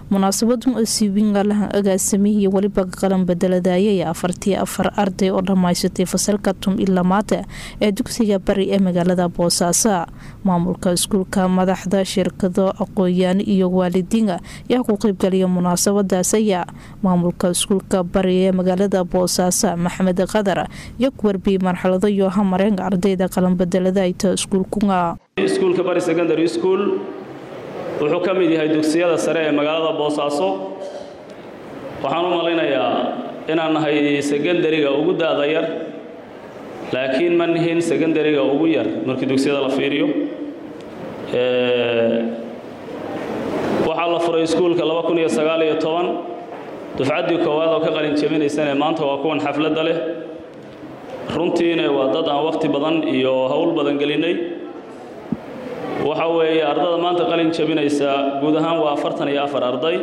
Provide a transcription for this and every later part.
munaasabadu si weyn lahan agaasimihii waliba qalan bedeladayay 44 arday oo dhamaysatay fasalka ilamaata ee dugsiga bari ee magaalada Boosaaso maamulka iskuulka madaxda shirkado aqoon iyo waalidiin ayaa ku qayb galay munaasabadaas ayaa maamulka iskuulka bari ee magaalada Boosaaso Maxamed Qadar iyo warbi marxalado iyo hamareen ardayda qalan bedeladayay iskuulka bari secondary school wuxuu ka mid yahay dugsiyada sare ee magaalada Boosaaso waxaan u maleynayaa inaan nahay secondary-ga ugu daada yar laakiin ma nihin secondary-ga ugu yar markii dugsiyada la fiiriyo waxaa la furay iskuulka 2019 dufcaddii koowaad oo ka qalin jabinaysana maanta waa kuwan xafladda leh runtiina waa dad aan waqti badan iyo hawl badan gelinay waxa weeye ardada maanta qalin jabinaysa guud ahaan waa 44 arday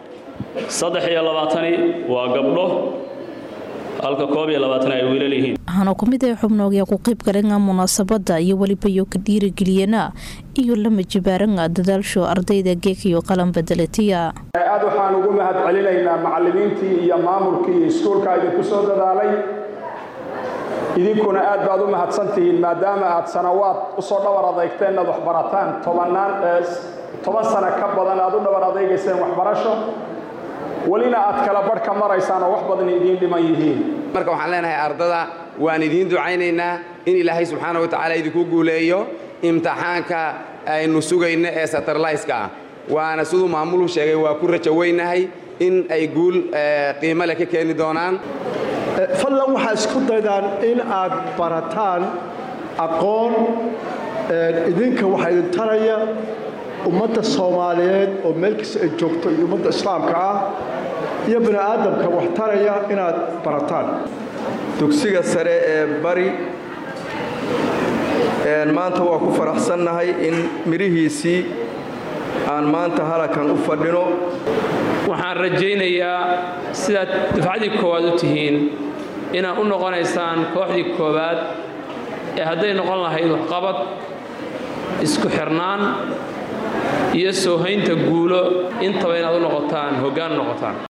23 waa gabdho halka 22 ay wiilal yihiin waxaana ku mid ah xubnooga ku qayb galeen munaasabada iyo waliba iyo ka dhiirigeliyana iyo lama jibaaran dadaalsho ardayda geekiyo qalan bedelatiya aad waxaan ugu mahad celinaynaa macallimiintii iyo maamulkii iskuulka idinku soo dadaalay idinkuna aad baad u mahadsantihiin maadaama aad sanawaad u soo dhabar adeegteen wax barataan 10 sano ka badan aad u dhabar adeegayseen waxbarasho walina aad kala barka maraysaan oo wax badan idin dhiman yihiin marka waxaan leenahay ardada waan idin ducaynaynaa in Ilaahay subhanahu wa ta'ala idinku guuleeyo imtixaanka aynu sugayna ee satellite-ka waana sidoo maamulu sheegay waa ku rajaweynahay in ay guul qiimo leh ka keeni doonaan fadlan waxa isku daydaan in aad barataan aqoon idinka waxa idin taraya ummadda Soomaaliyeed oo meel kasta ay joogto iyo ummadda Islaamka ah iyo bani aadamka wax taraya inaad barataan dugsiga sare ee bari maanta waa ku faraxsanahay in mirihiisii aan maanta halakan u fadhino waxaan rajaynayaa sida dufcadii koowaad u tihiin inaad u noqonaysaan kooxdii koowaad ee hadday noqon lahayd waxqabad isku xirnaan iyo soo haynta guulo intaba inaad u noqotaan hoggaan noqotaan